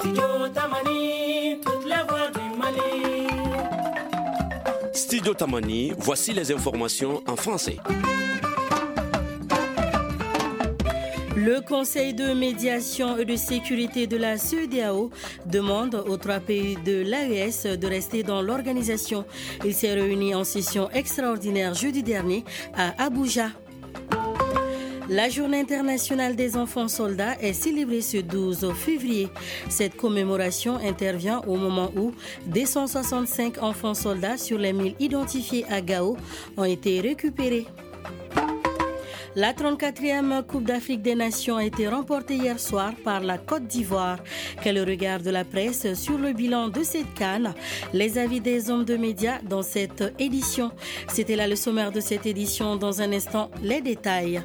Studio Tamani, voici les informations en français. Le Conseil de médiation et de sécurité de la CEDEAO demande aux 3 pays de l'AES de rester dans l'organisation. Il s'est réuni en session extraordinaire jeudi dernier à Abuja. La Journée internationale des enfants soldats est célébrée ce 12 février. Cette commémoration intervient au moment où 265 enfants soldats sur les 1000 identifiés à Gao ont été récupérés. La 34e Coupe d'Afrique des Nations a été remportée hier soir par la Côte d'Ivoire. Quel est le regard de la presse sur le bilan de cette CAN? Les avis des hommes de médias dans cette édition. C'était là le sommaire de cette édition. Dans un instant, les détails.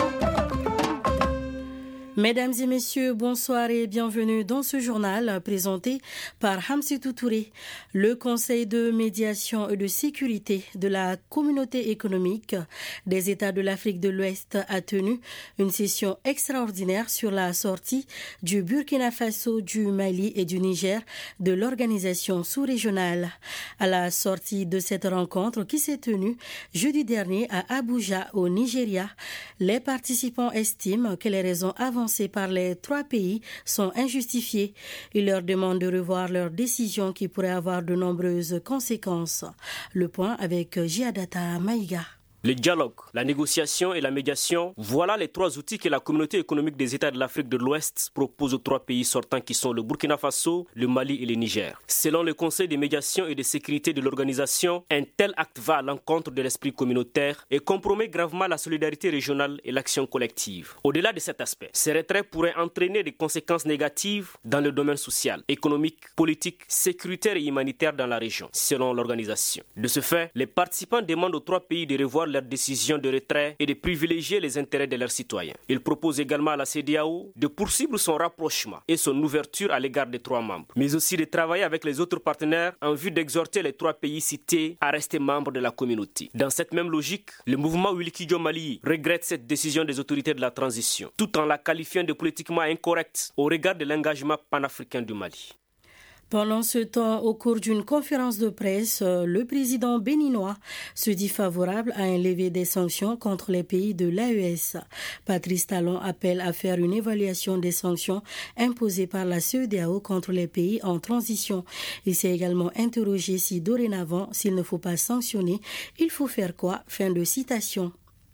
Mesdames et messieurs, bonsoir et bienvenue dans ce journal présenté par Hamsitou Touré. Le Conseil de médiation et de sécurité de la communauté économique des États de l'Afrique de l'Ouest a tenu une session extraordinaire sur la sortie du Burkina Faso, du Mali et du Niger de l'organisation sous-régionale. À la sortie de cette rencontre qui s'est tenue jeudi dernier à Abuja au Nigeria, les participants estiment que les raisons avancées par les 3 pays sont injustifiées. Ils leur demandent de revoir leurs décisions qui pourraient avoir de nombreuses conséquences. Le point avec Giadata Maïga. Le dialogue, la négociation et la médiation, voilà les 3 outils que la communauté économique des États de l'Afrique de l'Ouest propose aux 3 pays sortants qui sont le Burkina Faso, le Mali et le Niger. Selon le Conseil de médiation et de sécurité de l'organisation, un tel acte va à l'encontre de l'esprit communautaire et compromet gravement la solidarité régionale et l'action collective. Au-delà de cet aspect, ces retraits pourraient entraîner des conséquences négatives dans le domaine social, économique, politique, sécuritaire et humanitaire dans la région, selon l'organisation. De ce fait, les participants demandent aux 3 pays de revoir leur décision de retrait et de privilégier les intérêts de leurs citoyens. Il propose également à la CEDEAO de poursuivre son rapprochement et son ouverture à l'égard des 3 membres, mais aussi de travailler avec les autres partenaires en vue d'exhorter les 3 pays cités à rester membres de la communauté. Dans cette même logique, le mouvement Wilikidjo Mali regrette cette décision des autorités de la transition, tout en la qualifiant de politiquement incorrecte au regard de l'engagement panafricain du Mali. Pendant ce temps, au cours d'une conférence de presse, le président béninois se dit favorable à un lever des sanctions contre les pays de l'AES. Patrice Talon appelle à faire une évaluation des sanctions imposées par la CEDEAO contre les pays en transition. Il s'est également interrogé si dorénavant, s'il ne faut pas sanctionner, il faut faire quoi? Fin de citation.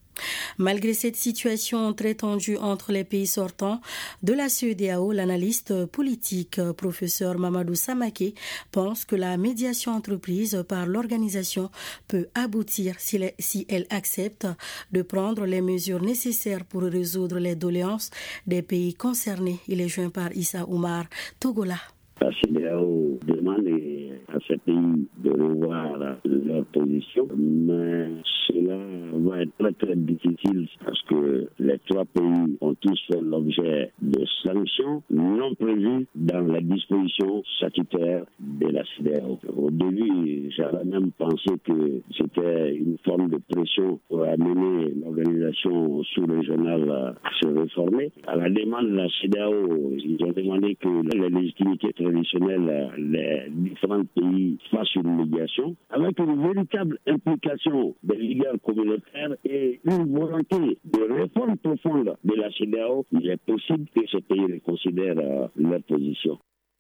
Malgré cette situation très tendue entre les pays sortants de la CEDEAO, l'analyste politique professeur Mamadou Samaké pense que la médiation entreprise par l'organisation peut aboutir si elle accepte de prendre les mesures nécessaires pour résoudre les doléances des pays concernés. Il est joint par Issa Oumar Togola. La CEDEAO demande à ces pays de revoir leur position, mais cela va être très très difficile parce que les 3 pays ont tous fait l'objet de sanctions non prévues dans la disposition statutaire de la CEDEAO. Au début, j'avais même pensé que c'était une forme de pression pour amener l'organisation sous-régionale à se réformer. À la demande de la CEDEAO, ils ont demandé que les légitimités traditionnelles, les différents pays fassent une médiation avec une véritable implication des leaders communautaires et une volonté de réforme profonde de la CEDEAO. Il est possible que ces pays reconsidèrent leur position.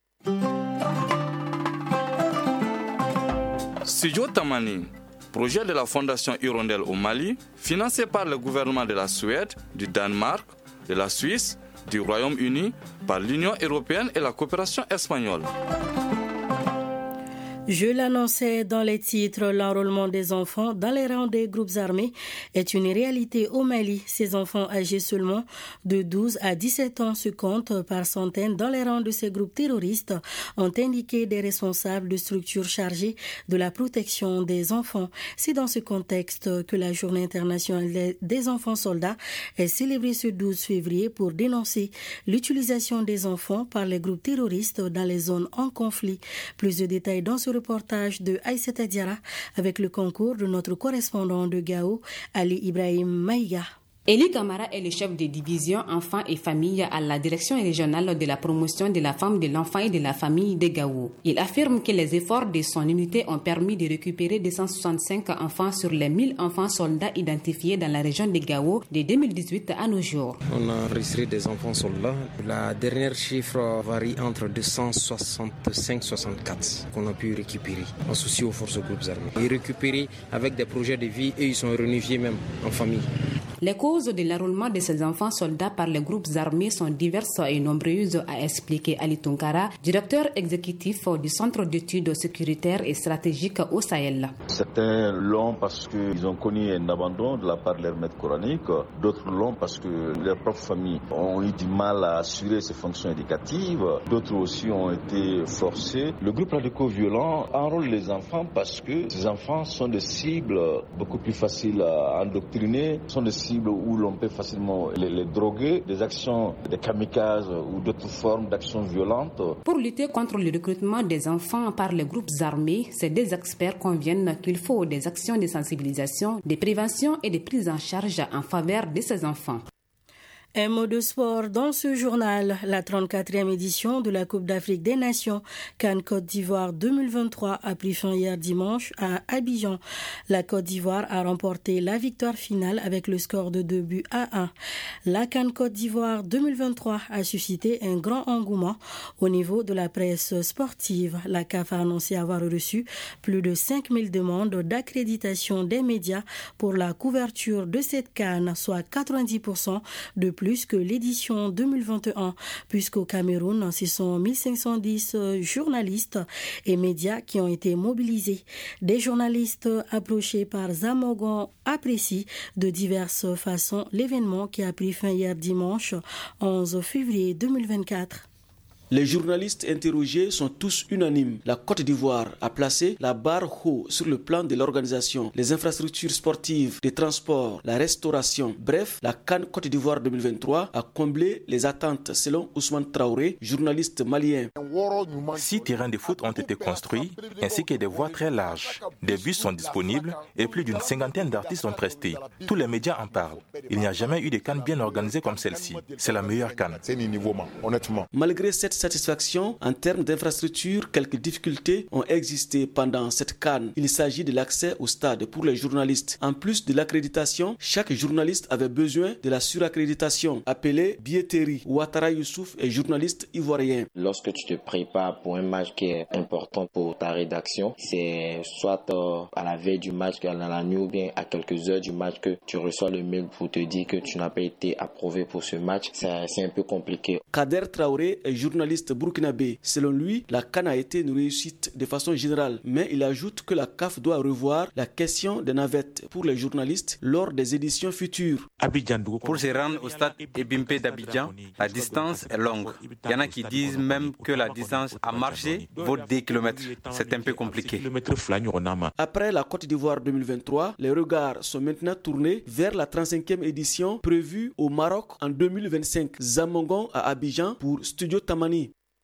Studio Tamani, projet de la Fondation Hirondelle au Mali, financé par le gouvernement de la Suède, du Danemark, de la Suisse, du Royaume-Uni, par l'Union européenne et la coopération espagnole. Je l'annonçais dans les titres, l'enrôlement des enfants dans les rangs des groupes armés est une réalité au Mali. Ces enfants âgés seulement de 12 à 17 ans se comptent par centaines dans les rangs de ces groupes terroristes, ont indiqué des responsables de structures chargées de la protection des enfants. C'est dans ce contexte que la Journée internationale des enfants soldats est célébrée ce 12 février pour dénoncer l'utilisation des enfants par les groupes terroristes dans les zones en conflit. Plus de détails dans ce reportage de Aïssata Diarra avec le concours de notre correspondant de Gao, Ali Ibrahim Maïga. Élie Camara est le chef de division enfants et familles à la direction régionale de la promotion de la femme, de l'enfant et de la famille de Gao. Il affirme que les efforts de son unité ont permis de récupérer 265 enfants sur les 1000 enfants soldats identifiés dans la région de Gao de 2018 à nos jours. On a enregistré des enfants soldats. La dernière chiffre varie entre 265-64 qu'on a pu récupérer, associés aux forces groupes armés. Ils récupérés avec des projets de vie et ils sont réunifiés même en famille. Les causes de l'enrôlement de ces enfants soldats par les groupes armés sont diverses et nombreuses, a expliqué Ali Tunkara, directeur exécutif du Centre d'études sécuritaires et stratégiques au Sahel. Certains l'ont parce qu'ils ont connu un abandon de la part de leur maître coranique, d'autres l'ont parce que leurs propres familles ont eu du mal à assurer ces fonctions éducatives, d'autres aussi ont été forcés. Le groupe radico-violent enrôle les enfants parce que ces enfants sont des cibles beaucoup plus faciles à endoctriner, sont des cibles où l'on peut facilement les droguer, des actions de kamikazes ou d'autres formes d'actions violentes. Pour lutter contre le recrutement des enfants par les groupes armés, ces deux experts conviennent qu'il faut des actions de sensibilisation, de prévention et de prise en charge en faveur de ces enfants. Un mot de sport dans ce journal. La 34e édition de la Coupe d'Afrique des Nations CAN Côte d'Ivoire 2023 a pris fin hier dimanche à Abidjan. La Côte d'Ivoire a remporté la victoire finale avec le score de 2-1. La CAN Côte d'Ivoire 2023 a suscité un grand engouement au niveau de la presse sportive. La CAF a annoncé avoir reçu plus de 5000 demandes d'accréditation des médias pour la couverture de cette CAN, soit 90% de plus que l'édition 2021, puisqu'au Cameroun, ce sont 1510 journalistes et médias qui ont été mobilisés. Des journalistes approchés par Zamogon apprécient de diverses façons l'événement qui a pris fin hier dimanche 11 février 2024. Les journalistes interrogés sont tous unanimes. La Côte d'Ivoire a placé la barre haut sur le plan de l'organisation, les infrastructures sportives, les transports, la restauration. Bref, la CAN Côte d'Ivoire 2023 a comblé les attentes selon Ousmane Traoré, journaliste malien. 6 terrains de foot ont été construits ainsi que des voies très larges. Des bus sont disponibles et plus d'une 50aine d'artistes ont presté. Tous les médias en parlent. Il n'y a jamais eu de CAN bien organisée comme celle-ci. C'est la meilleure CAN. Malgré cette satisfaction en termes d'infrastructures, quelques difficultés ont existé pendant cette CAN. Il s'agit de l'accès au stade pour les journalistes. En plus de l'accréditation, chaque journaliste avait besoin de la suraccréditation, appelée billetterie. Ouattara Youssouf est journaliste ivoirien. Lorsque tu te prépares pour un match qui est important pour ta rédaction, c'est soit à la veille du match, à la nuit ou bien à quelques heures du match que tu reçois le mail pour te dire que tu n'as pas été approuvé pour ce match. C'est un peu compliqué. Kader Traoré est journaliste burkinabé. Selon lui, la CAN a été une réussite de façon générale, mais il ajoute que la CAF doit revoir la question des navettes pour les journalistes lors des éditions futures. Pour se rendre au stade Ebimpe d'Abidjan, la distance est longue. Il y en a qui disent même que la distance à marcher vaut 10 km. C'est un peu compliqué. Après la Côte d'Ivoire 2023, les regards sont maintenant tournés vers la 35e édition prévue au Maroc en 2025. Zamongon à Abidjan pour Studio Tamani.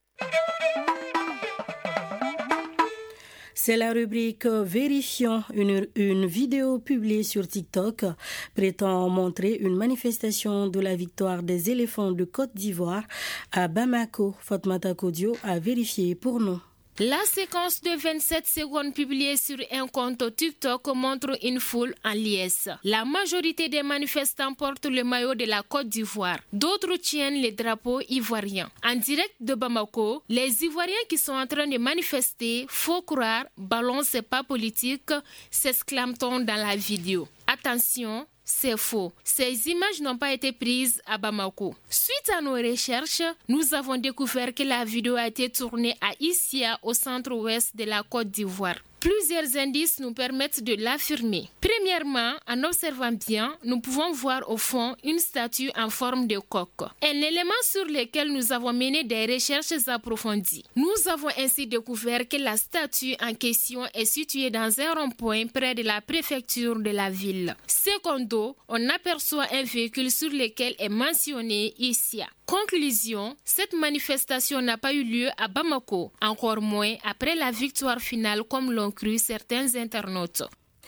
C'est la rubrique Vérifions. Une vidéo publiée sur TikTok prétend montrer une manifestation de la victoire des éléphants de Côte d'Ivoire à Bamako. Fatmata Kodio a vérifié pour nous. La séquence de 27 secondes publiée sur un compte TikTok montre une foule en liesse. La majorité des manifestants portent le maillot de la Côte d'Ivoire. D'autres tiennent les drapeaux ivoiriens. En direct de Bamako, les Ivoiriens qui sont en train de manifester, faut croire, ballon c'est pas politique, s'exclame-t-on dans la vidéo. Attention, c'est faux. Ces images n'ont pas été prises à Bamako. Suite à nos recherches, nous avons découvert que la vidéo a été tournée à Issia, au centre-ouest de la Côte d'Ivoire. Plusieurs indices nous permettent de l'affirmer. Premièrement, en observant bien, nous pouvons voir au fond une statue en forme de coq. Un élément sur lequel nous avons mené des recherches approfondies. Nous avons ainsi découvert que la statue en question est située dans un rond-point près de la préfecture de la ville. Secondo, on aperçoit un véhicule sur lequel est mentionné Issia. Conclusion, cette manifestation n'a pas eu lieu à Bamako, encore moins après la victoire finale comme l'ont cru certains internautes.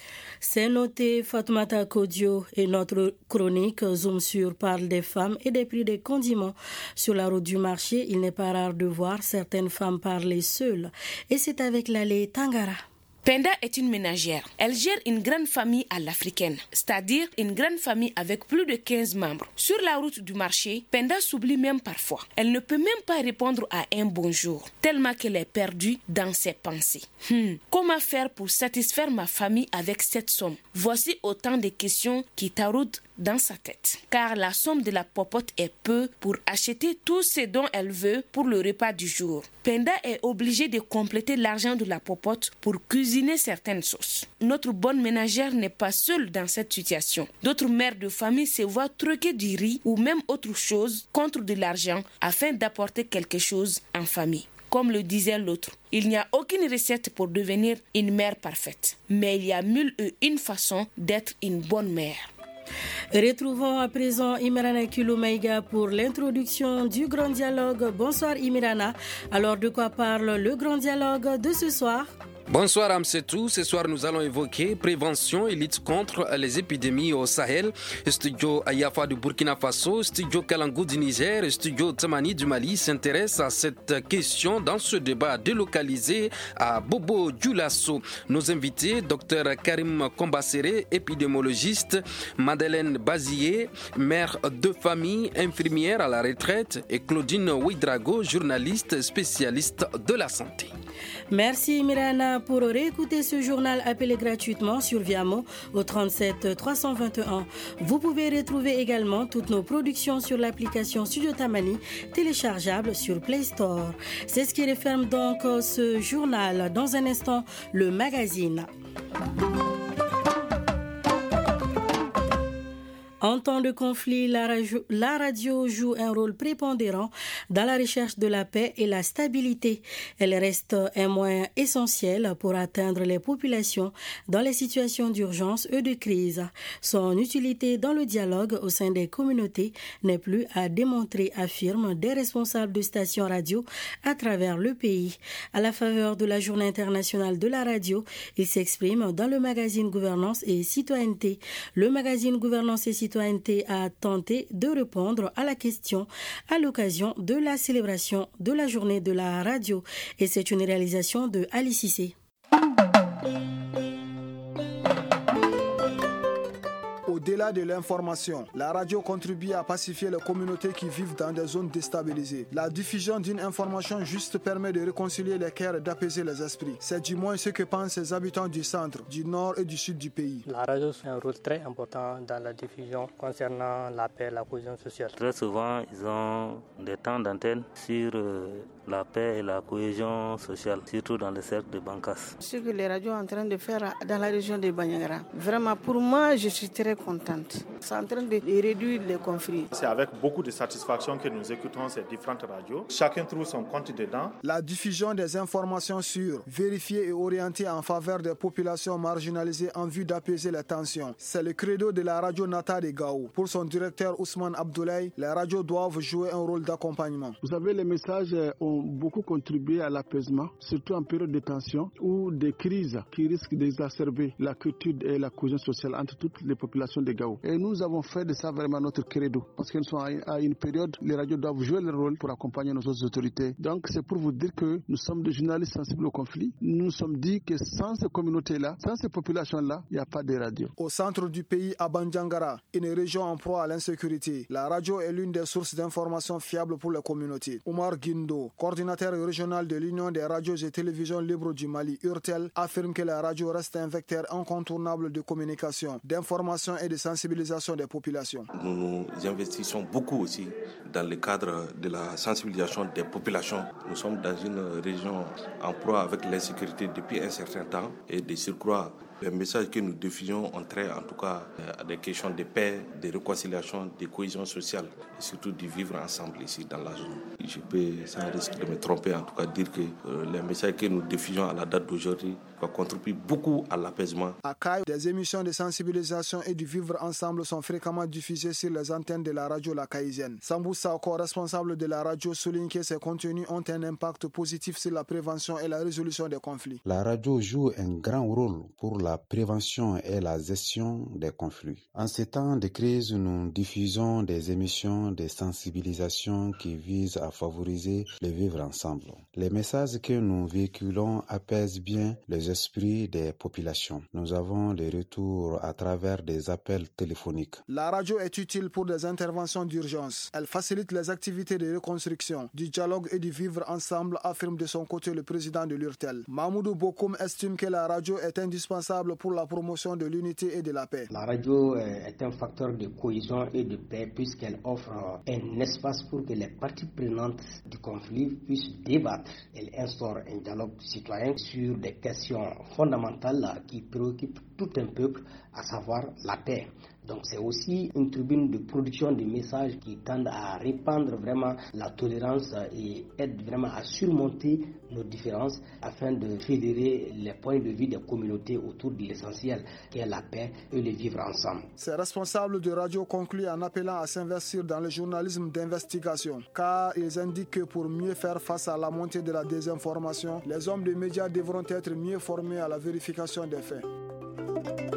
C'est noté. Fatoumata Kodio et notre chronique Zoom sur parle des femmes et des prix des condiments. Sur la route du marché, il n'est pas rare de voir certaines femmes parler seules. Et c'est avec Lalé Tangara. Penda est une ménagère. Elle gère une grande famille à l'africaine, c'est-à-dire une grande famille avec plus de 15 membres. Sur la route du marché, Penda s'oublie même parfois. Elle ne peut même pas répondre à un bonjour, tellement qu'elle est perdue dans ses pensées. Comment faire pour satisfaire ma famille avec cette somme? Voici autant de questions qui taraudent dans sa tête. Car la somme de la popote est peu pour acheter tout ce dont elle veut pour le repas du jour. Penda est obligée de compléter l'argent de la popote pour cuisiner certaines sauces. Notre bonne ménagère n'est pas seule dans cette situation. D'autres mères de famille se voient troquer du riz ou même autre chose contre de l'argent afin d'apporter quelque chose en famille. Comme le disait l'autre, il n'y a aucune recette pour devenir une mère parfaite. Mais il y a mille et une façons d'être une bonne mère. Retrouvons à présent Imirana Kiloumaïga pour l'introduction du Grand Dialogue. Bonsoir Imirana. Alors de quoi parle le Grand Dialogue de ce soir? Bonsoir Amsetou, ce soir nous allons évoquer prévention et lutte contre les épidémies au Sahel. Studio Ayafa du Burkina Faso, Studio Kalangou du Niger, Studio Tamani du Mali s'intéressent à cette question dans ce débat délocalisé à Bobo Dioulasso. Nos invités, Dr Karim Kombassere, épidémiologiste, Madeleine Bazier, mère de famille, infirmière à la retraite et Claudine Ouidrago, journaliste spécialiste de la santé. Merci Mirana. Pour réécouter ce journal, appelez gratuitement sur Viamo au 37 321. Vous pouvez retrouver également toutes nos productions sur l'application Studio Tamani, téléchargeable sur Play Store. C'est ce qui referme donc ce journal. Dans un instant, le magazine. En temps de conflit, la radio joue un rôle prépondérant dans la recherche de la paix et la stabilité. Elle reste un moyen essentiel pour atteindre les populations dans les situations d'urgence et de crise. Son utilité dans le dialogue au sein des communautés n'est plus à démontrer, affirment des responsables de stations radio à travers le pays. À la faveur de la Journée internationale de la radio, ils s'expriment dans le magazine Gouvernance et Citoyenneté. Le magazine Gouvernance et Citoyenneté a tenté de répondre à la question à l'occasion de la célébration de la journée de la radio. Et c'est une réalisation de Ali Cissé. Au-delà de l'information, la radio contribue à pacifier les communautés qui vivent dans des zones déstabilisées. La diffusion d'une information juste permet de réconcilier les cœurs et d'apaiser les esprits. C'est du moins ce que pensent les habitants du centre, du nord et du sud du pays. La radio joue un rôle très important dans la diffusion concernant la paix et la cohésion sociale. Très souvent, ils ont des temps d'antenne sur la paix et la cohésion sociale, surtout dans les cercles de Bankas. Ce que les radios sont en train de faire dans la région de Bandiagara, vraiment pour moi, je suis très contente. C'est en train de réduire les conflits. C'est avec beaucoup de satisfaction que nous écoutons ces différentes radios. Chacun trouve son compte dedans. La diffusion des informations sûres, vérifiées et orientées en faveur des populations marginalisées en vue d'apaiser les tensions. C'est le credo de la radio Nata de Gao. Pour son directeur Ousmane Abdoulaye, les radios doivent jouer un rôle d'accompagnement. Vous savez, les messages ont beaucoup contribué à l'apaisement, surtout en période de tension ou de crise qui risquent d'exacerber la quiétude et la cohésion sociale entre toutes les populations de Gao. Et nous avons fait de ça vraiment notre credo, parce que nous sommes à une période, les radios doivent jouer leur rôle pour accompagner nos autres autorités. Donc c'est pour vous dire que nous sommes des journalistes sensibles au conflit. Nous nous sommes dit que sans ces communautés-là, sans ces populations-là, il n'y a pas de radio. Au centre du pays, à Bandiagara, une région en proie à l'insécurité, la radio est l'une des sources d'informations fiables pour les communautés. Omar Guindo, coordinateur régional de l'Union des radios et télévisions libres du Mali, URTEL, affirme que la radio reste un vecteur incontournable de communication, d'information et de sensibilisation des populations. Nous nous investissons beaucoup aussi dans le cadre de la sensibilisation des populations. Nous sommes dans une région en proie avec l'insécurité depuis un certain temps et de surcroît, les messages que nous diffusons ont trait en tout cas à des questions de paix, de réconciliation, de cohésion sociale et surtout du vivre ensemble ici dans la zone. Je peux, sans risque de me tromper, en tout cas dire que les messages que nous diffusons à la date d'aujourd'hui contribuent beaucoup à l'apaisement. À Caille, des émissions de sensibilisation et du vivre ensemble sont fréquemment diffusées sur les antennes de la radio La Caïsienne. Sambou Sako, responsable de la radio, souligne que ces contenus ont un impact positif sur la prévention et la résolution des conflits. La radio joue un grand rôle pour la prévention et la gestion des conflits. En ces temps de crise, nous diffusons des émissions de sensibilisation qui visent à favoriser le vivre ensemble. Les messages que nous véhiculons apaisent bien les esprits des populations. Nous avons des retours à travers des appels téléphoniques. La radio est utile pour des interventions d'urgence. Elle facilite les activités de reconstruction, du dialogue et du vivre ensemble, affirme de son côté le président de l'URTEL. Mahmoudou Bokoum estime que la radio est indispensable pour la promotion de l'unité et de la paix. La radio est un facteur de cohésion et de paix puisqu'elle offre un espace pour que les parties prenantes du conflit puissent débattre. Elle instaure un dialogue citoyen sur des questions fondamentales qui préoccupent tout un peuple, à savoir la paix. Donc c'est aussi une tribune de production de messages qui tendent à répandre vraiment la tolérance et aident vraiment à surmonter nos différences afin de fédérer les points de vue des communautés autour de l'essentiel qui est la paix et le vivre ensemble. Ces responsables de radio concluent en appelant à s'investir dans le journalisme d'investigation car ils indiquent que pour mieux faire face à la montée de la désinformation, les hommes des médias devront être mieux formés à la vérification des faits.